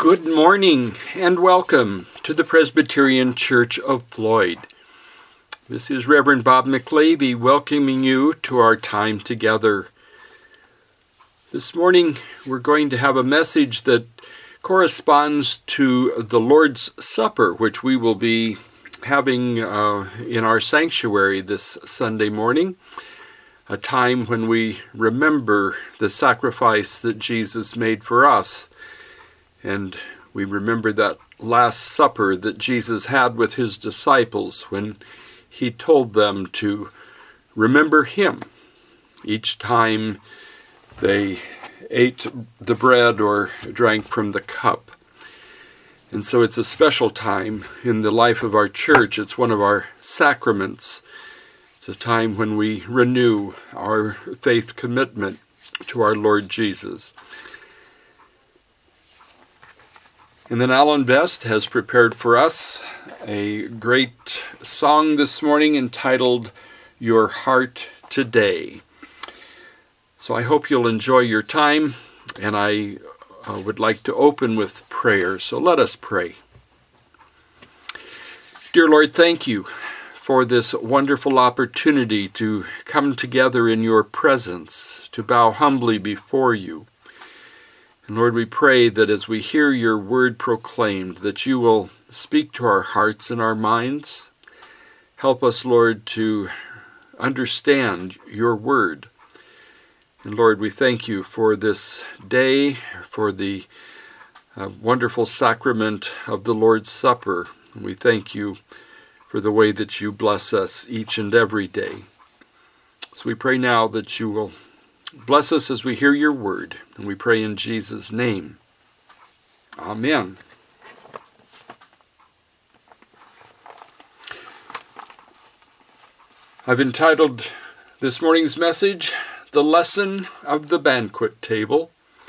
Good morning and welcome to the Presbyterian Church of Floyd. This is Reverend Bob McLavy welcoming you to our time together. This morning we're going to have a message that corresponds to the Lord's Supper, which we will be having in our sanctuary this Sunday morning, a time when we remember the sacrifice that Jesus made for us. And we remember that Last Supper that Jesus had with his disciples when he told them to remember him each time they ate the bread or drank from the cup. And so it's a special time in the life of our church. It's one of our sacraments. It's a time when we renew our faith commitment to our Lord Jesus. And then Alan Best has prepared for us a great song this morning entitled, Your Heart Today. So I hope you'll enjoy your time, and I would like to open with prayer. So let us pray. Dear Lord, thank you for this wonderful opportunity to come together in your presence, to bow humbly before you. And Lord, we pray that as we hear your word proclaimed, that you will speak to our hearts and our minds. Help us, Lord, to understand your word. And Lord, we thank you for this day, for the wonderful sacrament of the Lord's Supper. And we thank you for the way that you bless us each and every day. So we pray now that you will bless us as we hear your word, and we pray in Jesus' name. Amen. I've entitled this morning's message, The Lesson of the Banquet Table.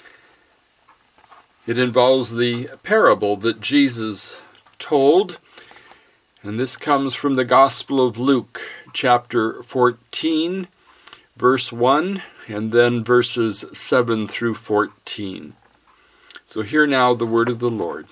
It involves the parable that Jesus told, and this comes from the Gospel of Luke, chapter 14, verse 1, and then verses 7 through 14. So hear now the word of the Lord.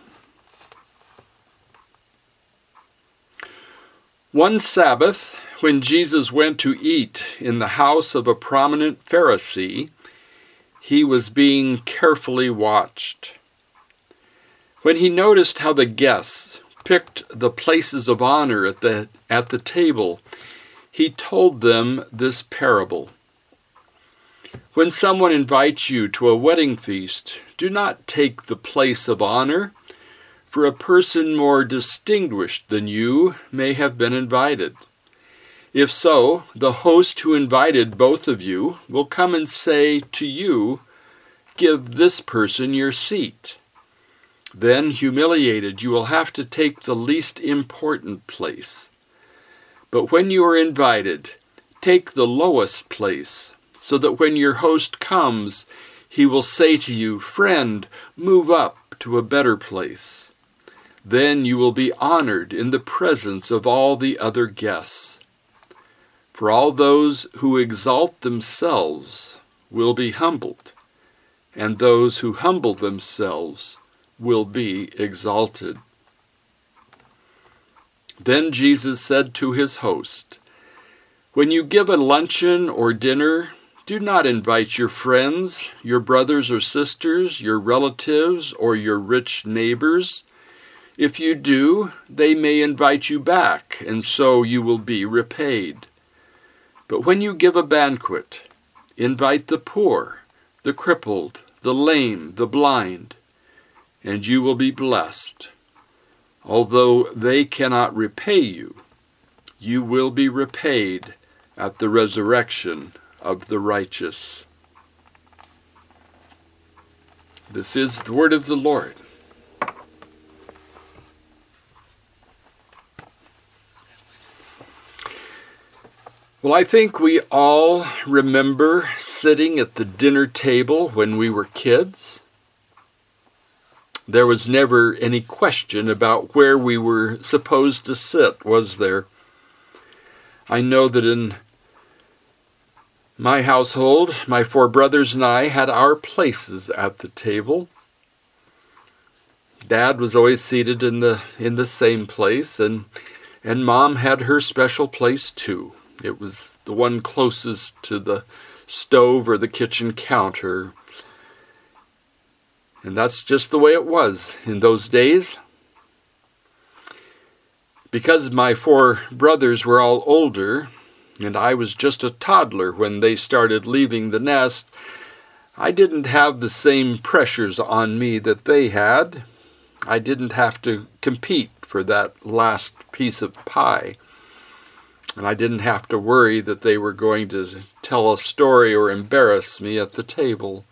One Sabbath, when Jesus went to eat in the house of a prominent Pharisee, he was being carefully watched. When he noticed how the guests picked the places of honor at the table, he told them this parable. When someone invites you to a wedding feast, do not take the place of honor, for a person more distinguished than you may have been invited. If so, the host who invited both of you will come and say to you, "Give this person your seat." Then, humiliated, you will have to take the least important place. But when you are invited, take the lowest place, so that when your host comes, he will say to you, "Friend, move up to a better place." Then you will be honored in the presence of all the other guests. For all those who exalt themselves will be humbled, and those who humble themselves will be exalted. Then Jesus said to his host, "When you give a luncheon or dinner, do not invite your friends, your brothers or sisters, your relatives, or your rich neighbors. If you do, they may invite you back, and so you will be repaid. But when you give a banquet, invite the poor, the crippled, the lame, the blind, and you will be blessed. Although they cannot repay you, you will be repaid at the resurrection of the righteous." This is the word of the Lord. Well, I think we all remember sitting at the dinner table when we were kids. There was never any question about where we were supposed to sit, was there? I know that in my household, my 4 brothers and I had our places at the table. Dad was always seated in the same place, and Mom had her special place too. It was the one closest to the stove or the kitchen counter. And that's just the way it was in those days. Because my 4 brothers were all older, and I was just a toddler when they started leaving the nest, I didn't have the same pressures on me that they had. I didn't have to compete for that last piece of pie. And I didn't have to worry that they were going to tell a story or embarrass me at the table.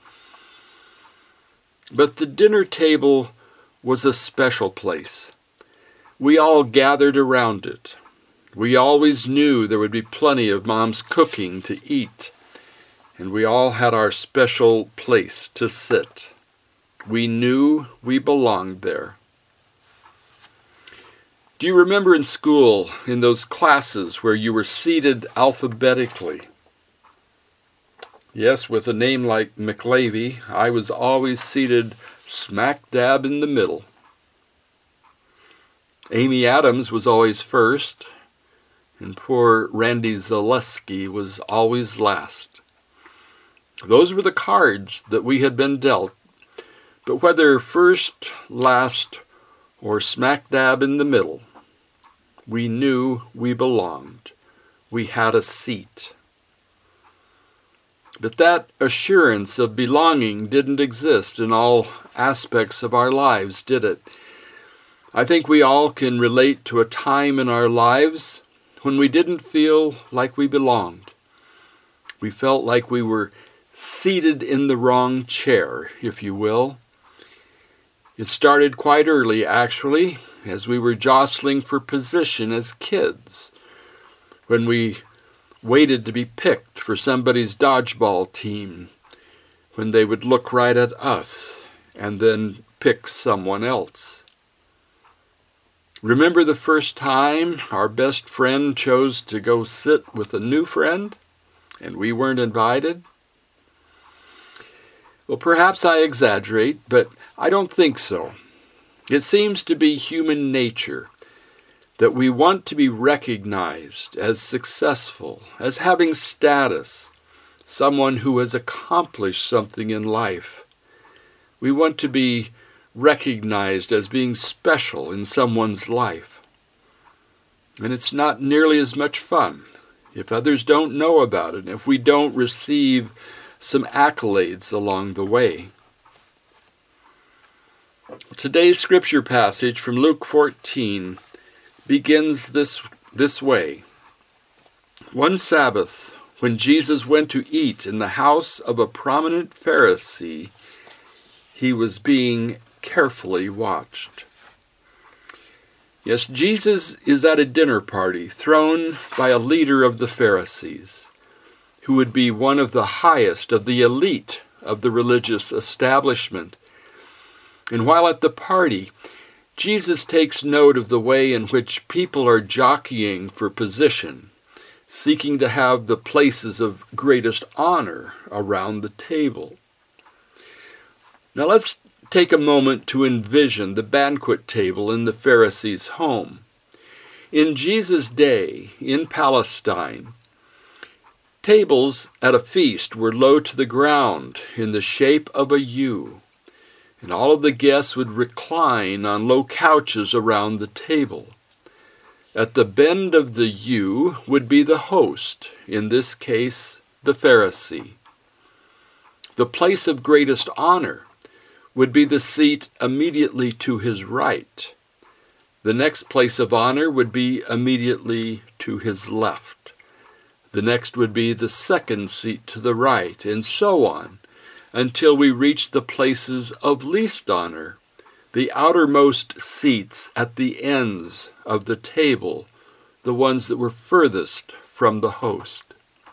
But the dinner table was a special place. We all gathered around it. We always knew there would be plenty of Mom's cooking to eat, and we all had our special place to sit. We knew we belonged there. Do you remember in school, in those classes where you were seated alphabetically? Yes, with a name like McLavy, I was always seated smack dab in the middle. Amy Adams was always first, and poor Randy Zaleski was always last. Those were the cards that we had been dealt, but whether first, last, or smack dab in the middle, we knew we belonged. We had a seat. But that assurance of belonging didn't exist in all aspects of our lives, did it? I think we all can relate to a time in our lives when we didn't feel like we belonged. We felt like we were seated in the wrong chair, if you will. It started quite early, actually, as we were jostling for position as kids, when we waited to be picked for somebody's dodgeball team, when they would look right at us and then pick someone else. Remember the first time our best friend chose to go sit with a new friend and we weren't invited? Well, perhaps I exaggerate, but I don't think so. It seems to be human nature that we want to be recognized as successful, as having status, someone who has accomplished something in life. We want to be recognized as being special in someone's life. And it's not nearly as much fun if others don't know about it, if we don't receive some accolades along the way. Today's scripture passage from Luke 14 begins this way. One Sabbath, when Jesus went to eat in the house of a prominent Pharisee, he was being carefully watched. Yes, Jesus is at a dinner party thrown by a leader of the Pharisees, who would be one of the highest of the elite of the religious establishment. And while at the party, Jesus takes note of the way in which people are jockeying for position, seeking to have the places of greatest honor around the table. Now let's take a moment to envision the banquet table in the Pharisee's home. In Jesus' day, in Palestine, tables at a feast were low to the ground in the shape of a U, and all of the guests would recline on low couches around the table. At the bend of the U would be the host, in this case, the Pharisee. The place of greatest honor would be the seat immediately to his right. The next place of honor would be immediately to his left. The next would be the second seat to the right, and so on, until we reach the places of least honor, the outermost seats at the ends of the table, the ones that were furthest from the host.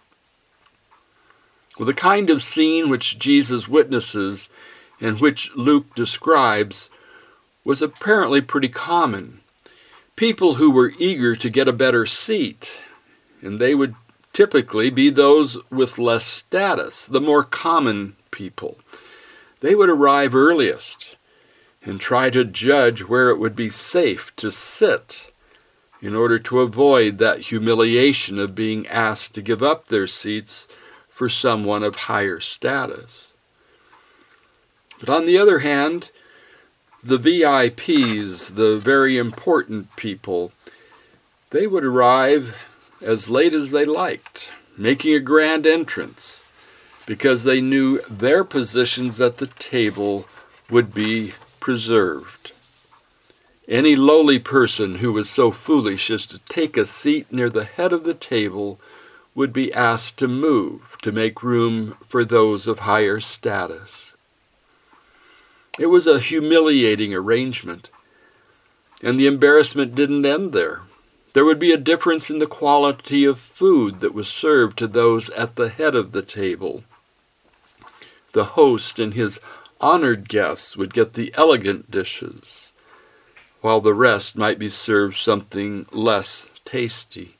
Well, the kind of scene which Jesus witnesses and which Luke describes was apparently pretty common. People who were eager to get a better seat, and they would typically be those with less status, the more common people. They would arrive earliest, and try to judge where it would be safe to sit in order to avoid that humiliation of being asked to give up their seats for someone of higher status. But on the other hand, the VIPs, the very important people, they would arrive as late as they liked, making a grand entrance, because they knew their positions at the table would be preserved. Any lowly person who was so foolish as to take a seat near the head of the table would be asked to move to make room for those of higher status. It was a humiliating arrangement, and the embarrassment didn't end there. There would be a difference in the quality of food that was served to those at the head of the table. The host and his honored guests would get the elegant dishes, while the rest might be served something less tasty.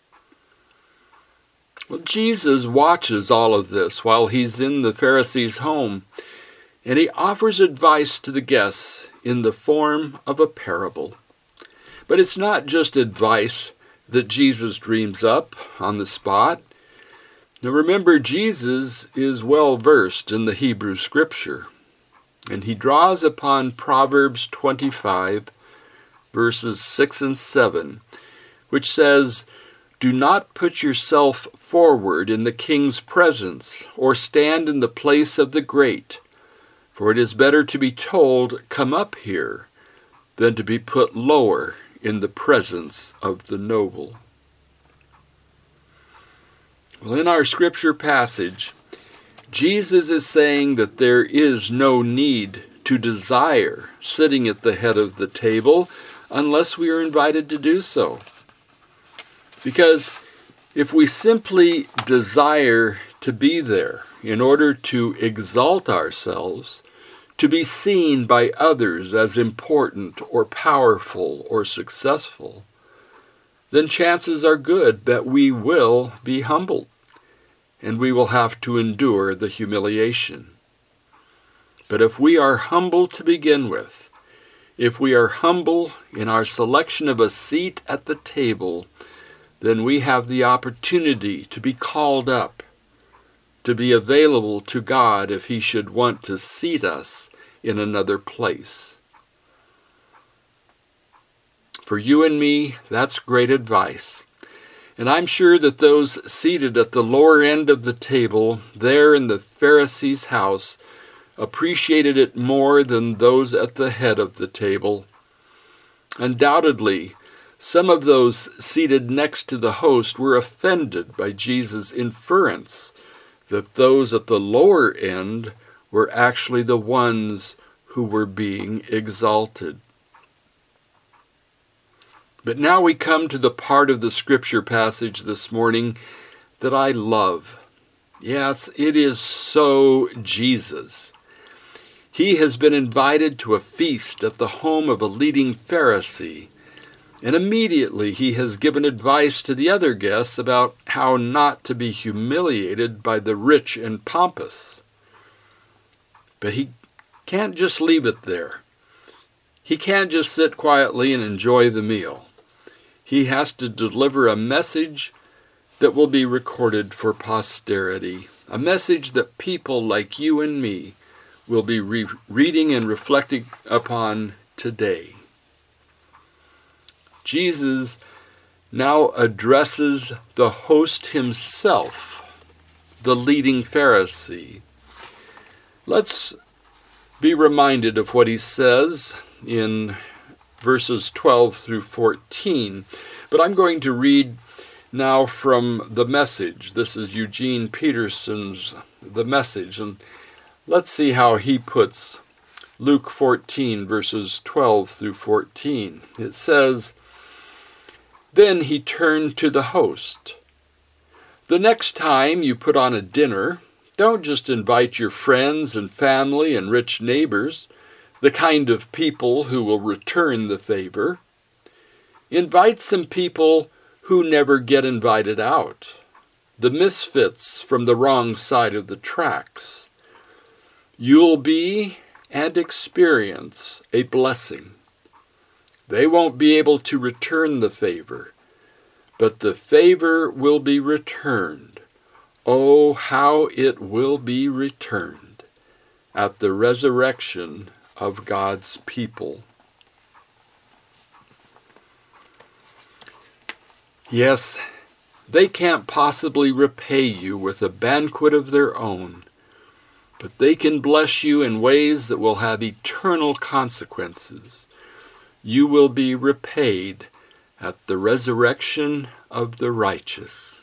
Well, Jesus watches all of this while he's in the Pharisee's home, and he offers advice to the guests in the form of a parable. But it's not just advice that Jesus dreams up on the spot. Now remember, Jesus is well versed in the Hebrew Scripture, and he draws upon Proverbs 25, verses 6 and 7, which says, "Do not put yourself forward in the king's presence, or stand in the place of the great, for it is better to be told, 'Come up here,' than to be put lower in the presence of the noble." Well, in our scripture passage, Jesus is saying that there is no need to desire sitting at the head of the table unless we are invited to do so. Because if we simply desire to be there in order to exalt ourselves, to be seen by others as important or powerful or successful, then chances are good that we will be humbled, and we will have to endure the humiliation. But if we are humble to begin with, if we are humble in our selection of a seat at the table, then we have the opportunity to be called up, to be available to God if he should want to seat us in another place. For you and me, that's great advice. And I'm sure that those seated at the lower end of the table, there in the Pharisee's house, appreciated it more than those at the head of the table. Undoubtedly, some of those seated next to the host were offended by Jesus' inference that those at the lower end were actually the ones who were being exalted. But now we come to the part of the scripture passage this morning that I love. Yes, it is so Jesus. He has been invited to a feast at the home of a leading Pharisee, and immediately he has given advice to the other guests about how not to be humiliated by the rich and pompous. But he can't just leave it there. He can't just sit quietly and enjoy the meal. He has to deliver a message that will be recorded for posterity, a message that people like you and me will be reading and reflecting upon today. Jesus now addresses the host himself, the leading Pharisee. Let's be reminded of what he says in verses 12 through 14. But I'm going to read now from the Message. This is Eugene Peterson's The Message. And let's see how he puts Luke 14, verses 12 through 14. It says, "Then he turned to the host. 'The next time you put on a dinner, don't just invite your friends and family and rich neighbors, the kind of people who will return the favor. Invite some people who never get invited out, the misfits from the wrong side of the tracks. You'll be and experience a blessing. They won't be able to return the favor, but the favor will be returned. Oh, how it will be returned at the resurrection of God's people. Yes, they can't possibly repay you with a banquet of their own, but they can bless you in ways that will have eternal consequences. You will be repaid at the resurrection of the righteous.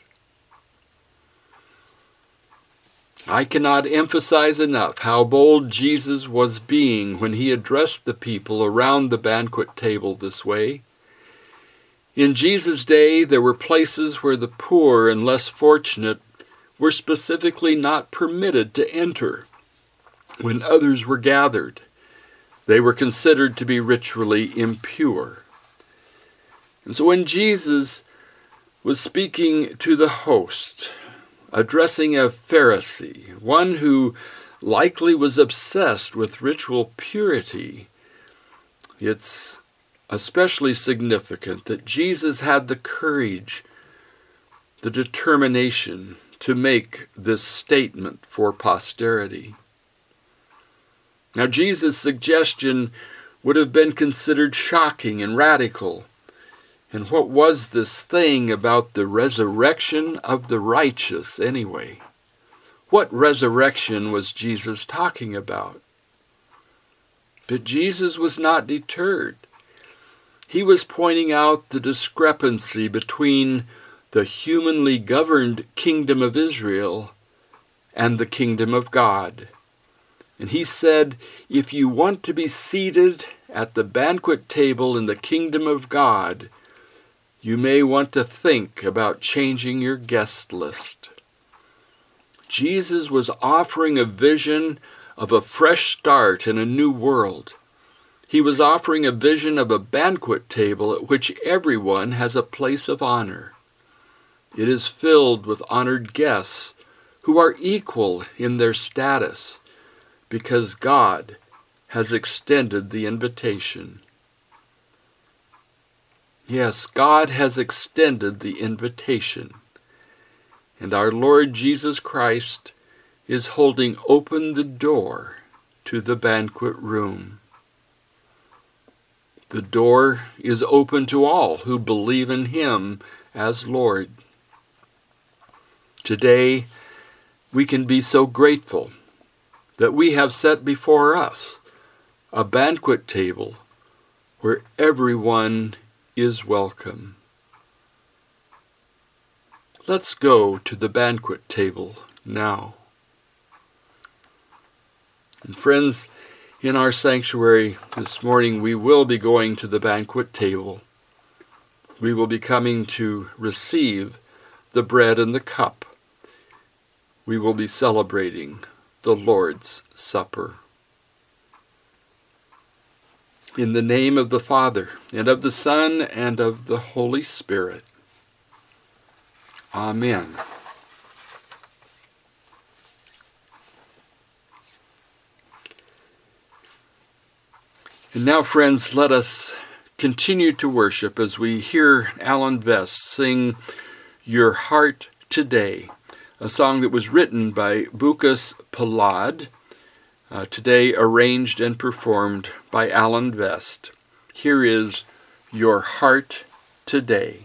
I cannot emphasize enough how bold Jesus was being when he addressed the people around the banquet table this way. In Jesus' day, there were places where the poor and less fortunate were specifically not permitted to enter when others were gathered. They were considered to be ritually impure. And so when Jesus was speaking to the host, addressing a Pharisee, one who likely was obsessed with ritual purity, it's especially significant that Jesus had the courage, the determination to make this statement for posterity. Now, Jesus' suggestion would have been considered shocking and radical. And what was this thing about the resurrection of the righteous anyway? What resurrection was Jesus talking about? But Jesus was not deterred. He was pointing out the discrepancy between the humanly governed kingdom of Israel and the kingdom of God. And he said, if you want to be seated at the banquet table in the kingdom of God, you may want to think about changing your guest list. Jesus was offering a vision of a fresh start in a new world. He was offering a vision of a banquet table at which everyone has a place of honor. It is filled with honored guests who are equal in their status because God has extended the invitation. Yes, God has extended the invitation, and our Lord Jesus Christ is holding open the door to the banquet room. The door is open to all who believe in Him as Lord. Today, we can be so grateful that we have set before us a banquet table where everyone is welcome. Let's go to the banquet table now. And friends, in our sanctuary this morning, we will be going to the banquet table. We will be coming to receive the bread and the cup. We will be celebrating the Lord's Supper. In the name of the Father, and of the Son, and of the Holy Spirit. Amen. And now, friends, let us continue to worship as we hear Alan Vest sing Your Heart Today, a song that was written by Bukas Palad, today arranged and performed by Alan Vest. Here is Your Heart Today.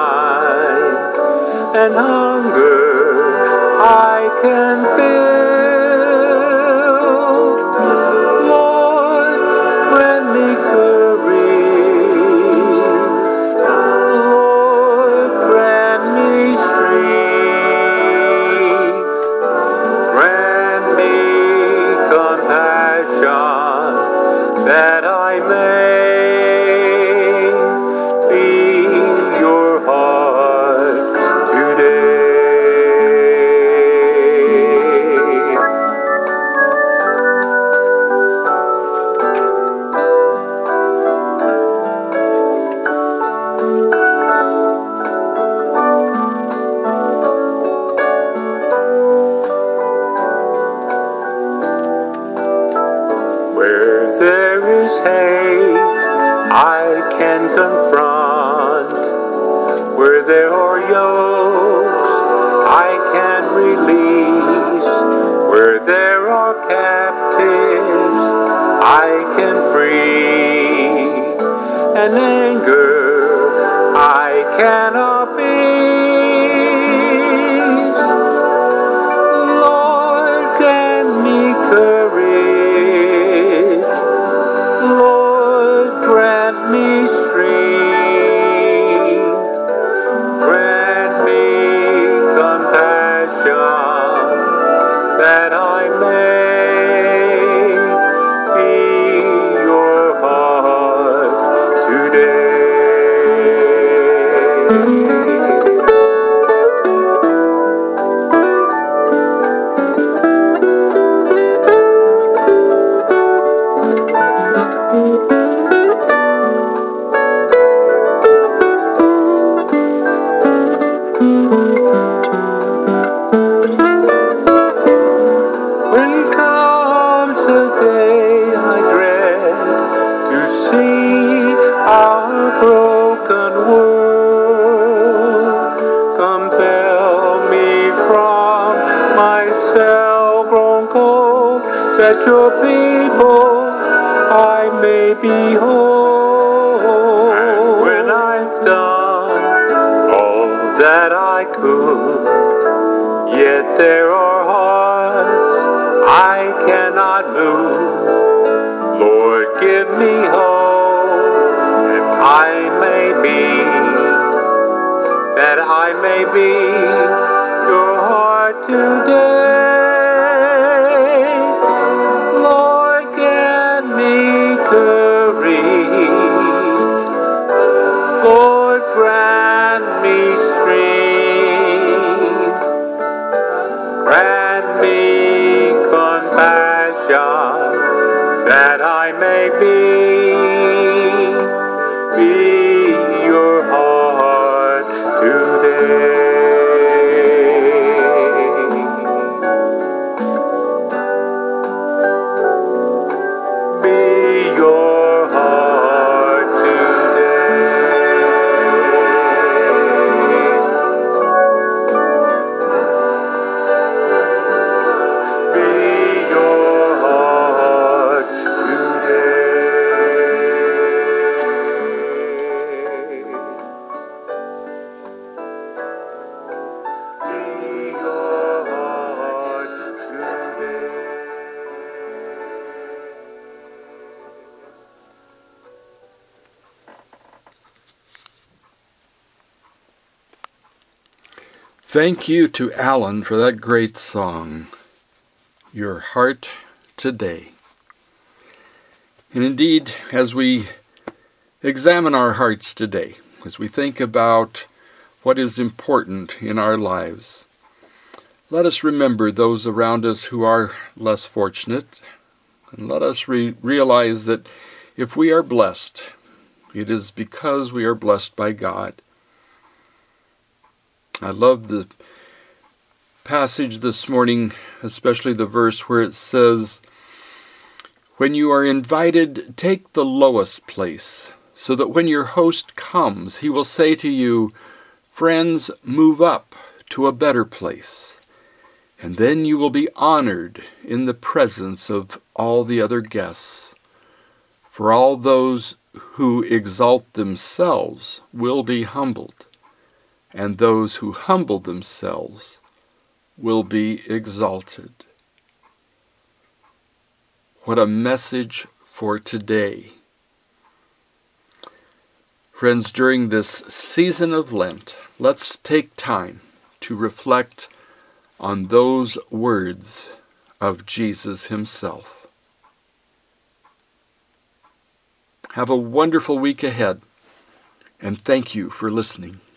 And hunger I can fill. that your people I may be whole. And when I've done all that I could, yet there are hearts I cannot move. Lord, give me hope that I may be your heart today. Lord, grant me courage. Lord, grant me strength. Grant me compassion, that I may be your heart today. Be your heart today. Be your heart Thank you to Alan for that great song, Your Heart Today. And indeed, as we examine our hearts today, as we think about what is important in our lives, let us remember those around us who are less fortunate, and let us realize that if we are blessed, it is because we are blessed by God. I love the passage this morning, especially the verse where it says, "When you are invited, take the lowest place, so that when your host comes, he will say to you, 'Friends, move up to a better place.' And then you will be honored in the presence of all the other guests. For all those who exalt themselves will be humbled, and those who humble themselves will be exalted." What a message for today. Friends, during this season of Lent, let's take time to reflect on those words of Jesus himself. Have a wonderful week ahead, and thank you for listening.